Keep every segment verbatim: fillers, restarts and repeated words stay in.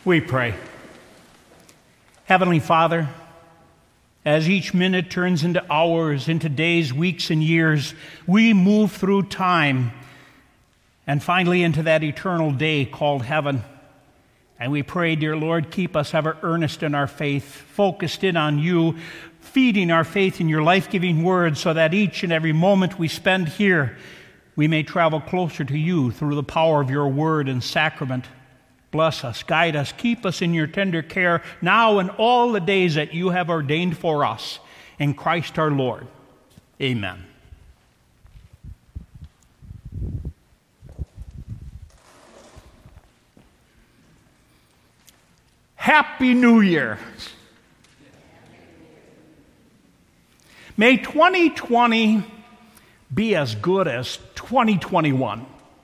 We pray. Heavenly Father, as each minute turns into hours, into days, weeks, and years, we move through time and finally into that eternal day called heaven. And we pray, dear Lord, keep us ever earnest in our faith, focused in on you, feeding our faith in your life-giving word so that each and every moment we spend here, we may travel closer to you through the power of your word and sacrament. Bless us, guide us, keep us in your tender care now and all the days that you have ordained for us. In Christ our Lord. Amen. Happy New Year. May twenty twenty be as good as twenty twenty-one.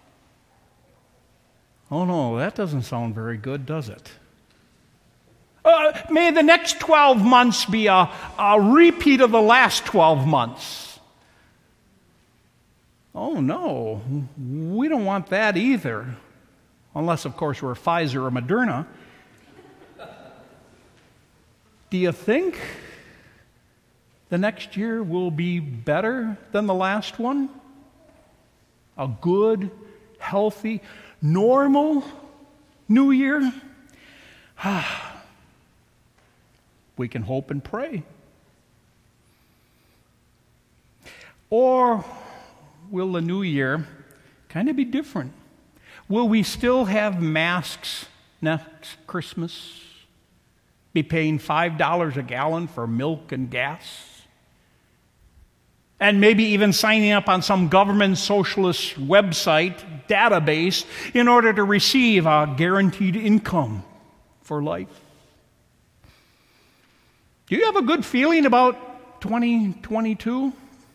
Oh no, that doesn't sound very good, does it? Uh, may the next twelve months be a, a repeat of the last twelve months. Oh no, we don't want that either. Unless, of course, we're Pfizer or Moderna. Do you think the next year will be better than the last one? A good, healthy, normal New Year? We can hope and pray. Or will the New Year kind of be different? Will we still have masks next Christmas? Be paying five dollars a gallon for milk and gas? And maybe even signing up on some government socialist website database in order to receive a guaranteed income for life. Do you have a good feeling about twenty twenty-two?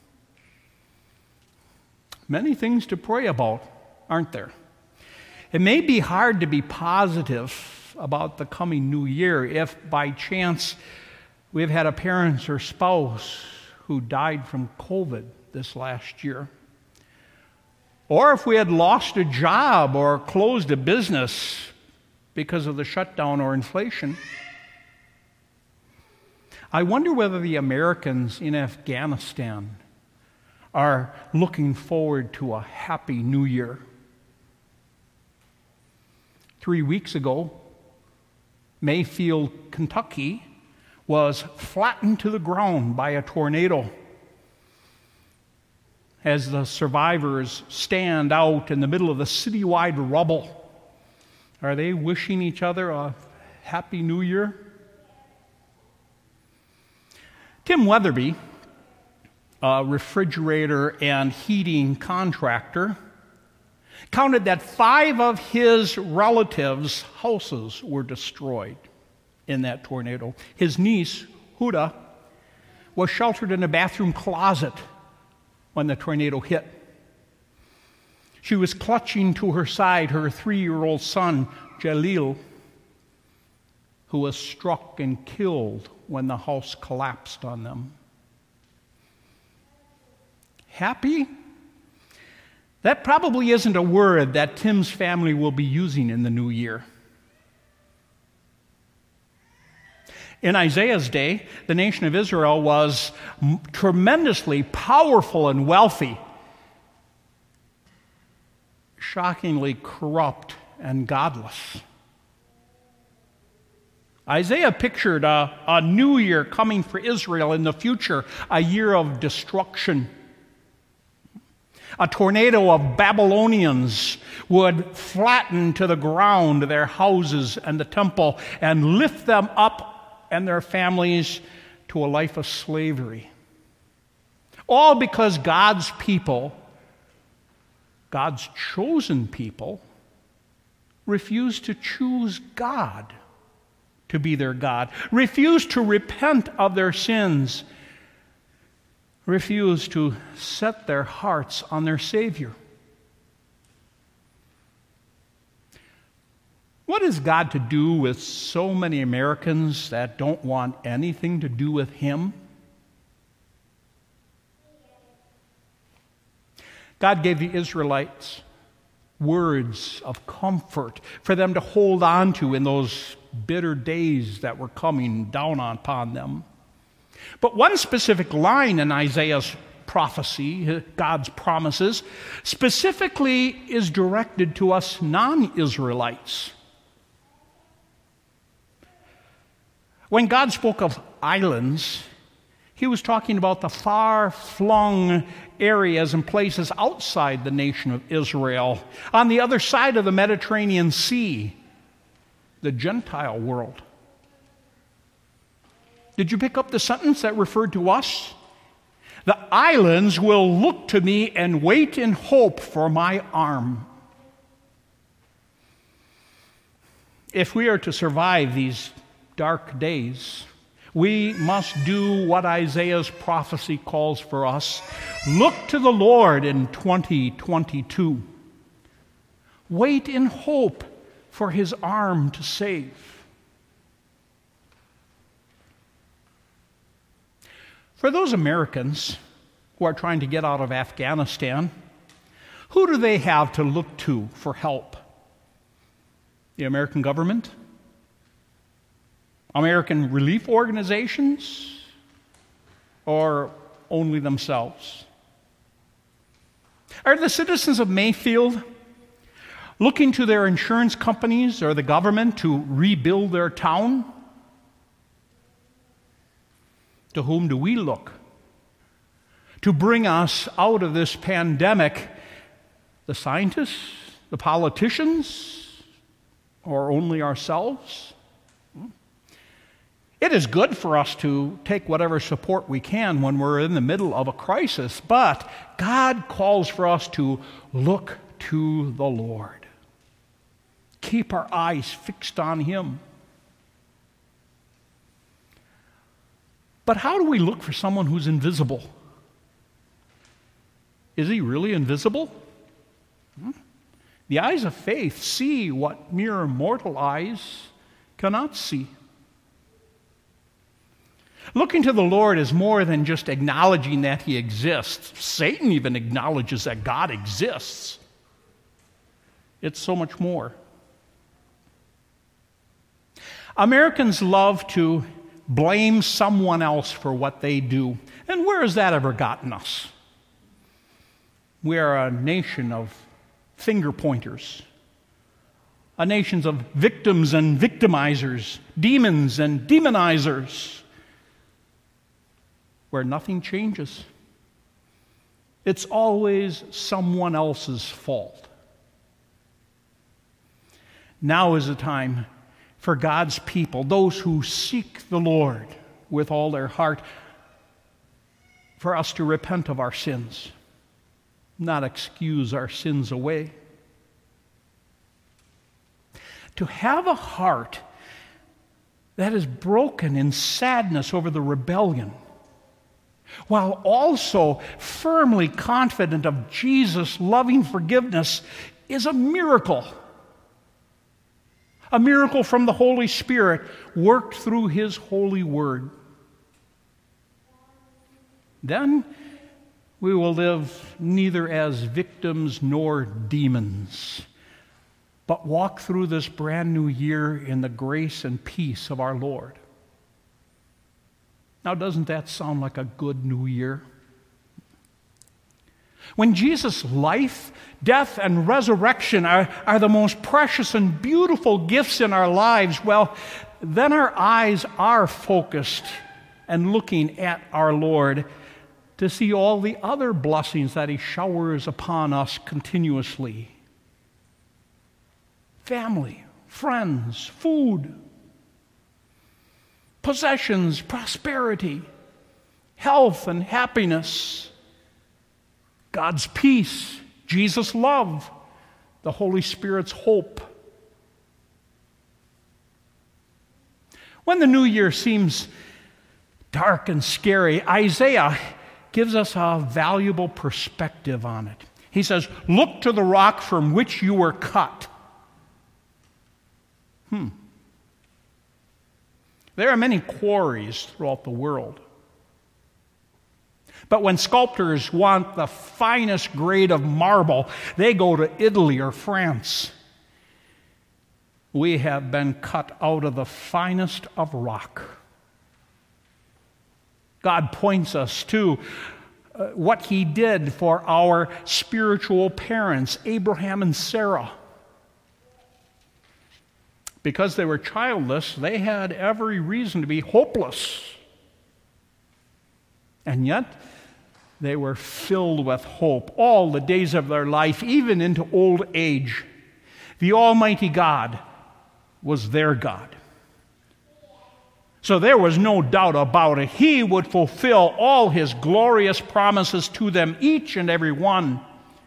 Many things to pray about, aren't there? It may be hard to be positive about the coming new year if by chance we've had a parent or spouse who died from COVID this last year. Or if we had lost a job or closed a business because of the shutdown or inflation. I wonder whether the Americans in Afghanistan are looking forward to a happy new year. Three weeks ago, Mayfield, Kentucky, was flattened to the ground by a tornado. As the survivors stand out in the middle of the citywide rubble, are they wishing each other a happy new year? Tim Weatherby, a refrigerator and heating contractor, counted that five of his relatives' houses were destroyed in that tornado. His niece, Huda, was sheltered in a bathroom closet when the tornado hit. She was clutching to her side her three-year-old son, Jalil, who was struck and killed when the house collapsed on them. Happy? That probably isn't a word that Tim's family will be using in the new year. In Isaiah's day, the nation of Israel was m- tremendously powerful and wealthy, shockingly corrupt and godless. Isaiah pictured a, a new year coming for Israel in the future, a year of destruction. A tornado of Babylonians would flatten to the ground their houses and the temple and lift them up and their families to a life of slavery. All because God's people, God's chosen people, refused to choose God to be their God, refused to repent of their sins, refused to set their hearts on their Savior. What is God to do with so many Americans that don't want anything to do with Him? God gave the Israelites words of comfort for them to hold on to in those bitter days that were coming down upon them. But one specific line in Isaiah's prophecy, God's promises, specifically is directed to us non-Israelites. When God spoke of islands, he was talking about the far-flung areas and places outside the nation of Israel, on the other side of the Mediterranean Sea, the Gentile world. Did you pick up the sentence that referred to us? The islands will look to me and wait in hope for my arm. If we are to survive these dark days, we must do what Isaiah's prophecy calls for us. Look to the Lord in twenty twenty-two. Wait in hope for his arm to save. For those Americans who are trying to get out of Afghanistan, who do they have to look to for help? The American government? American relief organizations? Or only themselves? Are the citizens of Mayfield looking to their insurance companies or the government to rebuild their town? To whom do we look to bring us out of this pandemic? The scientists, the politicians, or only ourselves? It is good for us to take whatever support we can when we're in the middle of a crisis, but God calls for us to look to the Lord. Keep our eyes fixed on him. But how do we look for someone who's invisible? Is he really invisible? Hmm? The eyes of faith see what mere mortal eyes cannot see. Looking to the Lord is more than just acknowledging that he exists. Satan even acknowledges that God exists. It's so much more. Americans love to blame someone else for what they do. And where has that ever gotten us? We are a nation of finger pointers, a nation of victims and victimizers, demons and demonizers, where nothing changes. It's always someone else's fault. Now is the time for God's people, those who seek the Lord with all their heart, for us to repent of our sins, not excuse our sins away. To have a heart that is broken in sadness over the rebellion, while also firmly confident of Jesus' loving forgiveness, is a miracle. A miracle from the Holy Spirit worked through his holy word. Then we will live neither as victims nor demons, but walk through this brand new year in the grace and peace of our Lord. Now, doesn't that sound like a good new year? When Jesus' life, death, and resurrection are, are the most precious and beautiful gifts in our lives, well, then our eyes are focused and looking at our Lord to see all the other blessings that he showers upon us continuously. Family, friends, food, possessions, prosperity, health, and happiness, God's peace, Jesus' love, the Holy Spirit's hope. When the new year seems dark and scary, Isaiah gives us a valuable perspective on it. He says, "Look to the rock from which you were cut." Hmm. There are many quarries throughout the world. But when sculptors want the finest grade of marble, they go to Italy or France. We have been cut out of the finest of rock. God points us to uh, what he did for our spiritual parents, Abraham and Sarah. Because they were childless, they had every reason to be hopeless. And yet, they were filled with hope all the days of their life, even into old age. The Almighty God was their God. So there was no doubt about it. He would fulfill all his glorious promises to them, each and every one.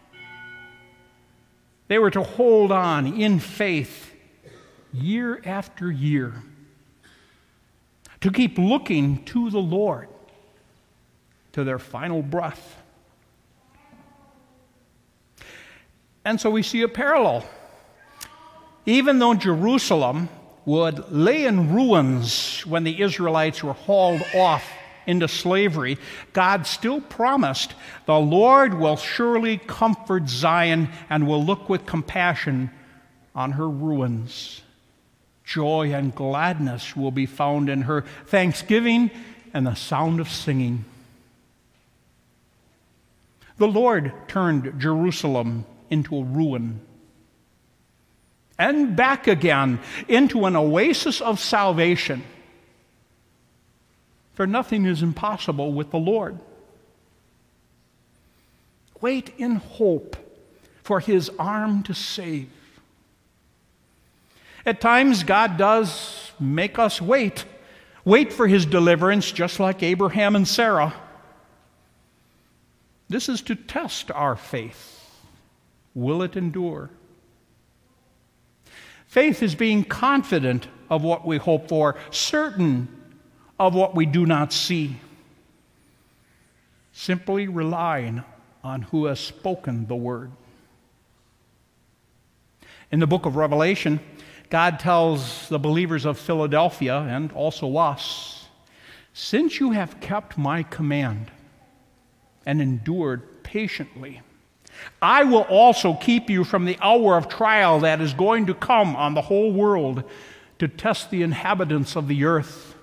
They were to hold on in faith year after year, to keep looking to the Lord to their final breath. And so we see a parallel. Even though Jerusalem would lay in ruins when the Israelites were hauled off into slavery, God still promised, the Lord will surely comfort Zion and will look with compassion on her ruins. Joy and gladness will be found in her, thanksgiving and the sound of singing. The Lord turned Jerusalem into a ruin and back again into an oasis of salvation. For nothing is impossible with the Lord. Wait in hope for his arm to save. At times, God does make us wait. Wait for his deliverance, just like Abraham and Sarah. This is to test our faith. Will it endure? Faith is being confident of what we hope for, certain of what we do not see, simply relying on who has spoken the word. In the book of Revelation, God tells the believers of Philadelphia and also us, since you have kept my command and endured patiently, I will also keep you from the hour of trial that is going to come on the whole world to test the inhabitants of the earth.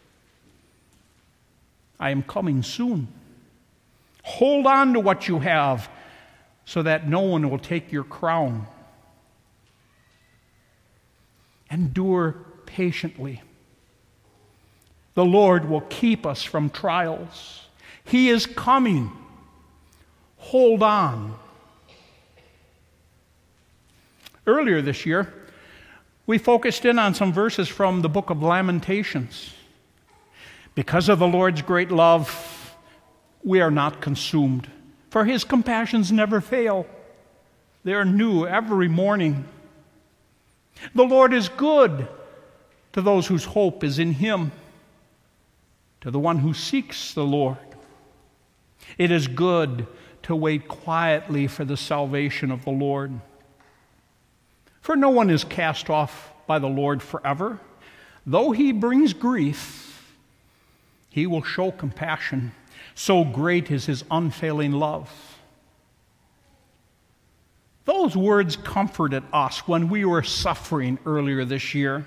I am coming soon. Hold on to what you have so that no one will take your crown. Endure patiently. The Lord will keep us from trials. He is coming. Hold on. Earlier this year, we focused in on some verses from the book of Lamentations. Because of the Lord's great love, we are not consumed, for his compassions never fail. They are new every morning. The Lord is good to those whose hope is in him, to the one who seeks the Lord. It is good to wait quietly for the salvation of the Lord. For no one is cast off by the Lord forever. Though he brings grief, he will show compassion. So great is his unfailing love. Those words comforted us when we were suffering earlier this year.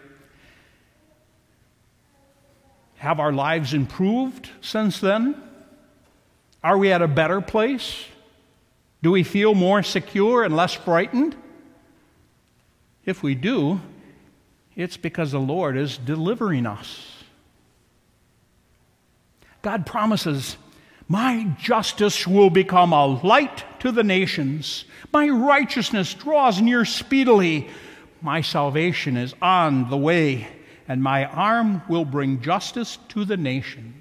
Have our lives improved since then? Are we at a better place? Do we feel more secure and less frightened? If we do, it's because the Lord is delivering us. God promises, my justice will become a light to the nations. My righteousness draws near speedily. My salvation is on the way, and my arm will bring justice to the nations.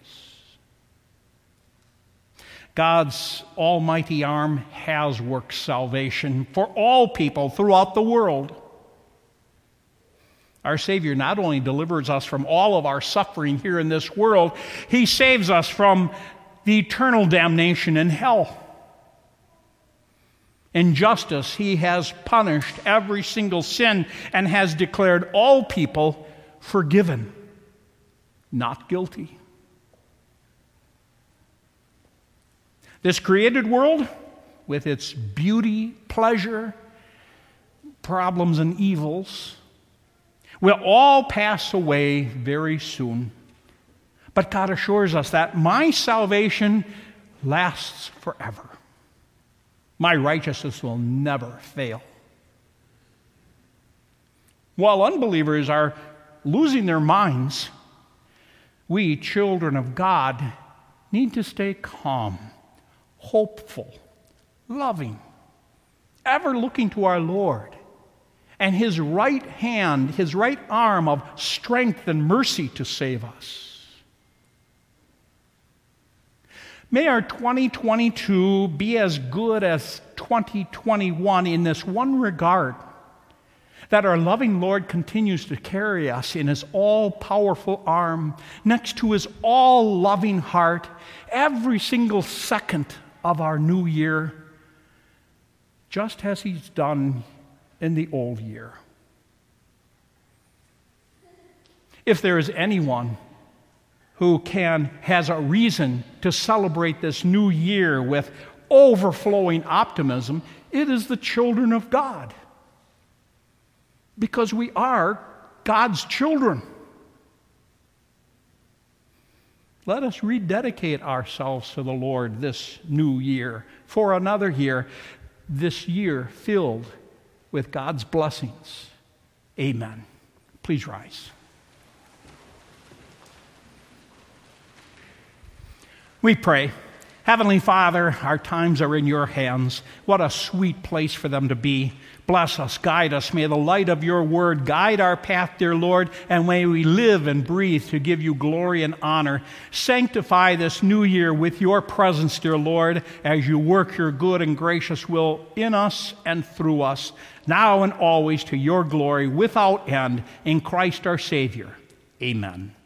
God's almighty arm has worked salvation for all people throughout the world. Our Savior not only delivers us from all of our suffering here in this world, he saves us from the eternal damnation in hell. In justice, he has punished every single sin and has declared all people forgiven, not guilty. This created world, with its beauty, pleasure, problems, and evils, will all pass away very soon. But God assures us that my salvation lasts forever. My righteousness will never fail. While unbelievers are losing their minds, we, children of God, need to stay calm, hopeful, loving, ever looking to our Lord and His right hand, His right arm of strength and mercy to save us. May our twenty twenty-two be as good as twenty twenty-one in this one regard, that our loving Lord continues to carry us in His all-powerful arm, next to His all-loving heart, every single second of our new year, just as He's done in the old year. If there is anyone who can, has a reason to celebrate this new year with overflowing optimism, it is the children of God. Because we are God's children. Let us rededicate ourselves to the Lord this new year, for another year, this year filled with God's blessings. Amen. Please rise. We pray. Heavenly Father, our times are in your hands. What a sweet place for them to be. Bless us, guide us. May the light of your word guide our path, dear Lord, and may we live and breathe to give you glory and honor. Sanctify this new year with your presence, dear Lord, as you work your good and gracious will in us and through us, now and always to your glory without end, in Christ our Savior. Amen.